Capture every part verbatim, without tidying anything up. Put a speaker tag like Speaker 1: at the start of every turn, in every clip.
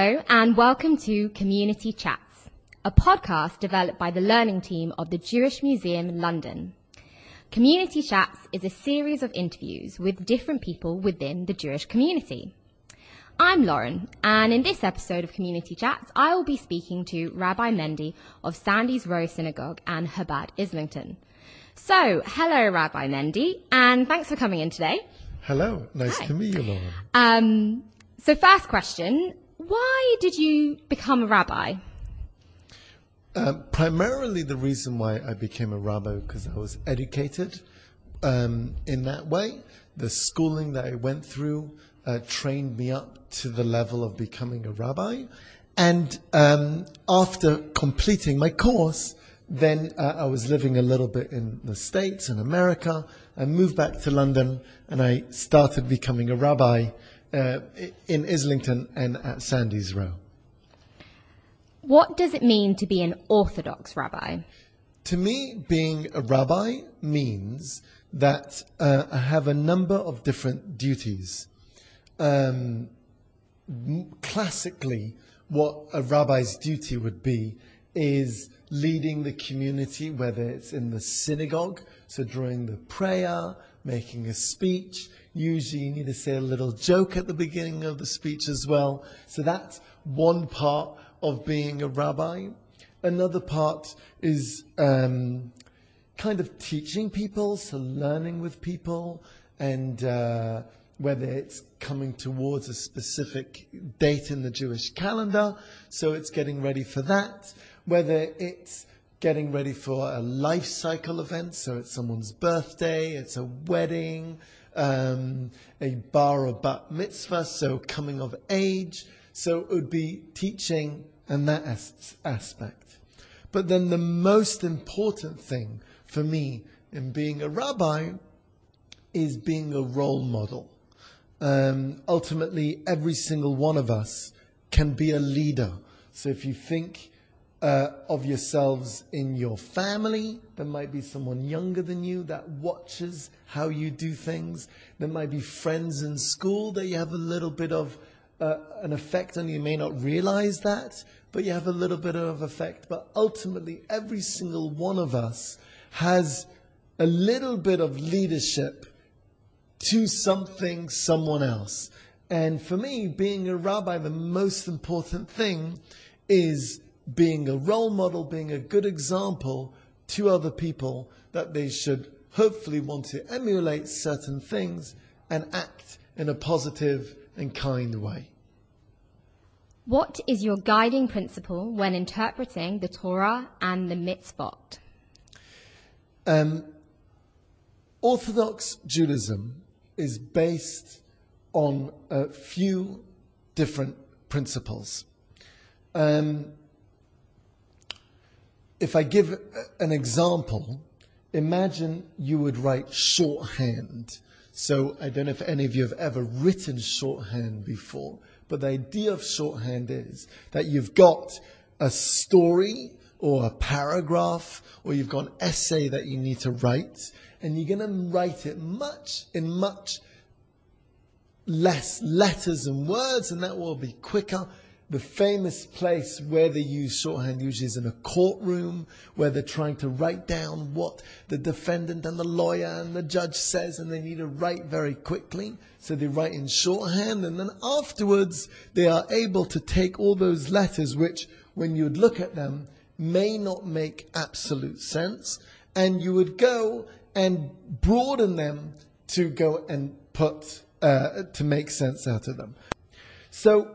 Speaker 1: Hello and welcome to Community Chats, a podcast developed by the learning team of the Jewish Museum London. Community Chats is a series of interviews with different people within the Jewish community. I'm Lauren, and in this episode of Community Chats, I will be speaking to Rabbi Mendy of Sandys Row Synagogue and Chabad Islington. So, hello Rabbi Mendy, and thanks for coming in today.
Speaker 2: Hello, nice
Speaker 1: Hi.
Speaker 2: to meet you, Lauren.
Speaker 1: Um, so first question, why did you become a rabbi?
Speaker 2: Um, primarily the reason why I became a rabbi because I was educated um, in that way. The schooling that I went through uh, trained me up to the level of becoming a rabbi. And um, after completing my course, then uh, I was living a little bit in the States, in America. I moved back to London and I started becoming a rabbi uh, in Islington and at Sandys Row.
Speaker 1: What does it mean to be an Orthodox rabbi?
Speaker 2: To me, being a rabbi means that uh, I have a number of different duties. Um, classically, what a rabbi's duty would be is leading the community, whether it's in the synagogue, so during the prayer, making a speech. Usually you need to say a little joke at the beginning of the speech as well. So that's one part of being a rabbi. Another part is um, kind of teaching people, so learning with people, and uh, whether it's coming towards a specific date in the Jewish calendar, so it's getting ready for that. Whether it's getting ready for a life cycle event, so it's someone's birthday, it's a wedding, um, a bar or bat mitzvah, so coming of age. So it would be teaching and that as- aspect. But then the most important thing for me in being a rabbi is being a role model. Um, ultimately, every single one of us can be a leader. So if you think uh, of yourselves in your family, there might be someone younger than you that watches how you do things. There might be friends in school that you have a little bit of uh, an effect on. You may not realize that, but you have a little bit of effect. But ultimately, every single one of us has a little bit of leadership to something, someone else. And for me, being a rabbi, the most important thing is being a role model, being a good example to other people that they should hopefully want to emulate certain things and act in a positive and kind way.
Speaker 1: What is your guiding principle when interpreting the Torah and the mitzvot?
Speaker 2: Um, Orthodox Judaism is based on a few different principles. Um, if I give an example, imagine you would write shorthand. So I don't know if any of you have ever written shorthand before, but the idea of shorthand is that you've got a story or a paragraph, or you've got an essay that you need to write, and you're going to write it much in much less letters and words, and that will be quicker. The famous place where they use shorthand usually is in a courtroom, where they're trying to write down what the defendant and the lawyer and the judge says, and they need to write very quickly. So they write in shorthand, and then afterwards they are able to take all those letters, which when you would look at them may not make absolute sense, and you would go and broaden them to go and put uh, to make sense out of them. So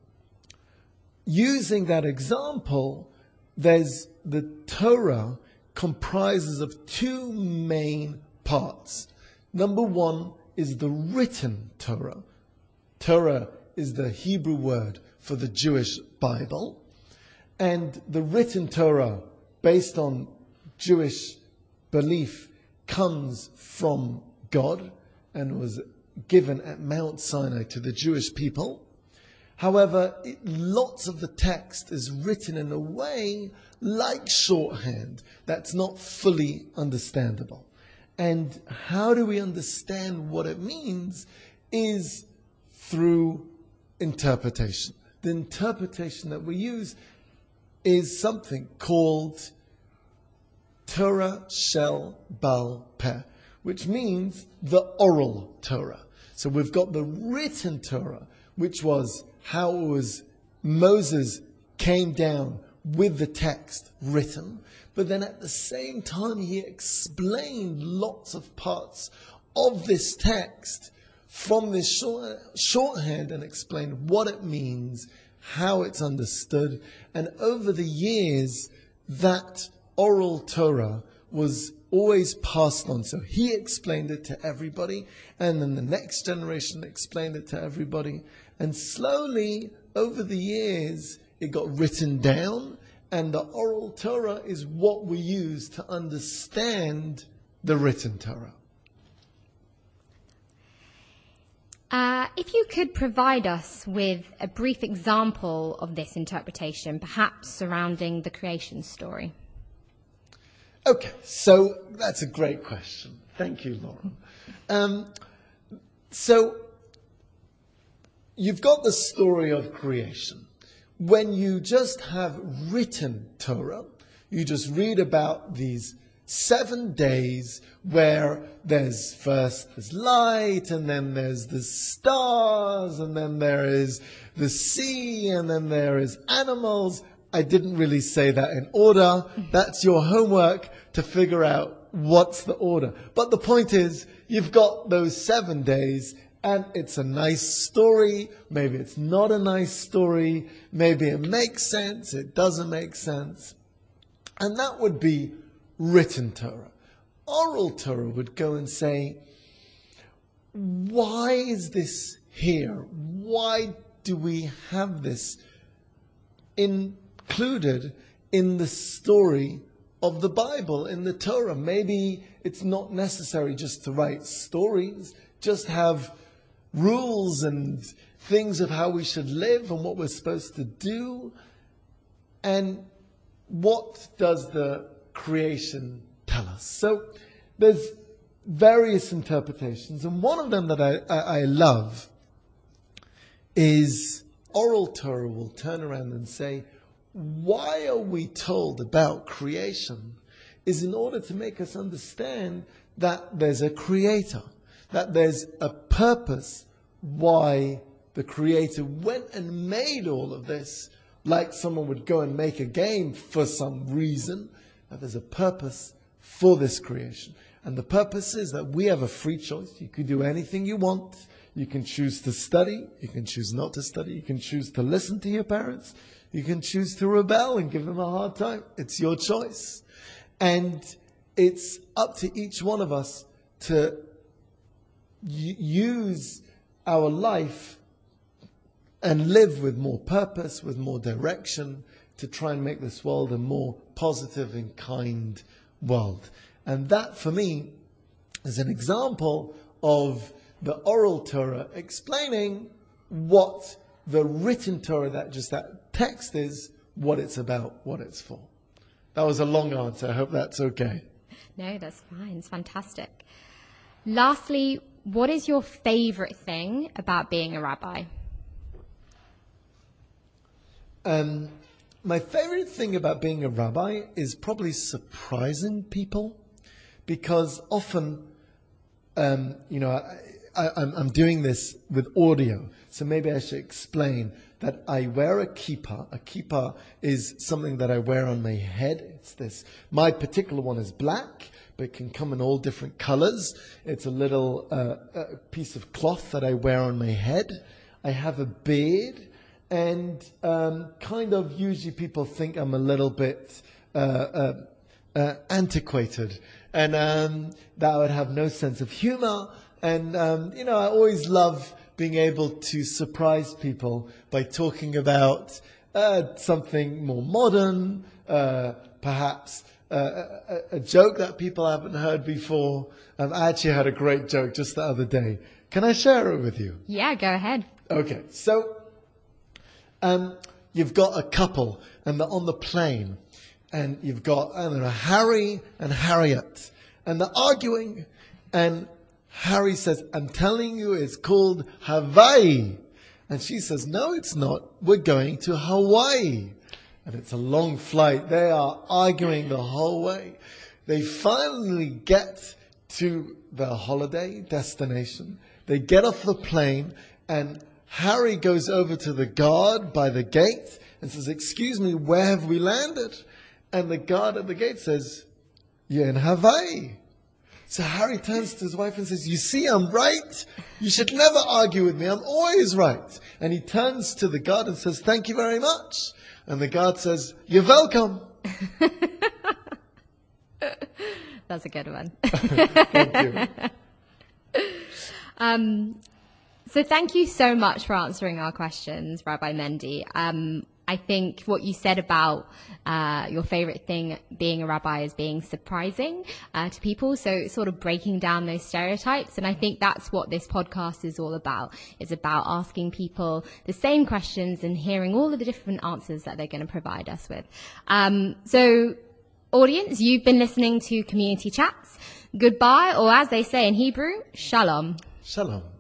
Speaker 2: using that example, there's the Torah comprises of two main parts. Number one is the written Torah. Torah is the Hebrew word for the Jewish Bible. And the written Torah, based on Jewish belief, comes from God and was given at Mount Sinai to the Jewish people. However, it, lots of the text is written in a way like shorthand that's not fully understandable. And how do we understand what it means is through interpretation. the interpretation that we use is something called Torah Shel Baal Peh, which means the oral Torah. So we've got the written Torah, which was how it was Moses came down with the text written, but then at the same time he explained lots of parts of this text from this short, shorthand and explained what it means, how it's understood. And over the years, that oral Torah was always passed on. So he explained it to everybody, and then the next generation explained it to everybody. And slowly, over the years, it got written down, and the oral Torah is what we use to understand the written Torah.
Speaker 1: Uh, if you could provide us with a brief example of this interpretation, perhaps surrounding the creation story.
Speaker 2: Okay, so that's a great question. Thank you, Lauren. Um, so you've got the story of creation. When you just have written Torah, you just read about these seven days where there's first there's light, and then there's the stars, and then there is the sea, and then there is animals. I didn't really say that in order. That's your homework to figure out what's the order. But the point is, you've got those seven days, and it's a nice story. Maybe it's not a nice story. Maybe it makes sense. It doesn't make sense. And that would be written Torah. Oral Torah would go and say, why is this here? Why do we have this included in the story of the Bible, in the Torah? Maybe it's not necessary just to write stories, just have rules and things of how we should live and what we're supposed to do. And what does the creation tell us? So there's various interpretations, and one of them that I, I, I love is oral Torah will turn around and say, why are we told about creation is in order to make us understand that there's a creator, that there's a purpose why the creator went and made all of this, like someone would go and make a game for some reason, that there's a purpose for this creation. And the purpose is that we have a free choice. You can do anything you want. You can choose to study. You can choose not to study. You can choose to listen to your parents. You can choose to rebel and give them a hard time. It's your choice. And it's up to each one of us to y- use our life and live with more purpose, with more direction, to try and make this world a more positive and kind world. And that, for me, is an example of the oral Torah explaining what the written Torah, that just that text is, what it's about, what it's for. That was a long answer. I hope that's okay.
Speaker 1: No, that's fine. It's fantastic. Lastly, what is your favorite thing about being a rabbi?
Speaker 2: Um, my favorite thing about being a rabbi is probably surprising people, because often, um, you know, I, I, I'm, I'm doing this with audio, so maybe I should explain that I wear a kippah. A kippah is something that I wear on my head. It's this. My particular one is black, but it can come in all different colors. It's a little uh, a piece of cloth that I wear on my head. I have a beard. And um, kind of usually people think I'm a little bit uh, uh, uh, antiquated, and um, that I would have no sense of humor. And, um, you know, I always love being able to surprise people by talking about uh, something more modern, uh, perhaps uh, a, a joke that people haven't heard before. Um, I actually had a great joke just the other day. Can I share it with you?
Speaker 1: Yeah, go ahead.
Speaker 2: Okay, so... Um, you've got a couple, and they're on the plane, and you've got, I don't know, Harry and Harriet, and they're arguing, and Harry says, I'm telling you, it's called Hawaii. And she says, no, it's not. We're going to Hawaii. And it's a long flight. They are arguing the whole way. They finally get to the holiday destination. They get off the plane, and Harry goes over to the guard by the gate and says, excuse me, where have we landed? And the guard at the gate says, you're in Hawaii. So Harry turns to his wife and says, you see, I'm right. You should never argue with me. I'm always right. And he turns to the guard and says, thank you very much. And the guard says, you're welcome.
Speaker 1: That's a good one.
Speaker 2: Thank you.
Speaker 1: Um, so thank you so much for answering our questions, Rabbi Mendy. Um, I think what you said about uh, your favorite thing being a rabbi is being surprising uh, to people. So sort of breaking down those stereotypes. And I think that's what this podcast is all about. It's about asking people the same questions and hearing all of the different answers that they're going to provide us with. Um, so audience, you've been listening to Community Chats. Goodbye, or as they say in Hebrew, shalom.
Speaker 2: Shalom.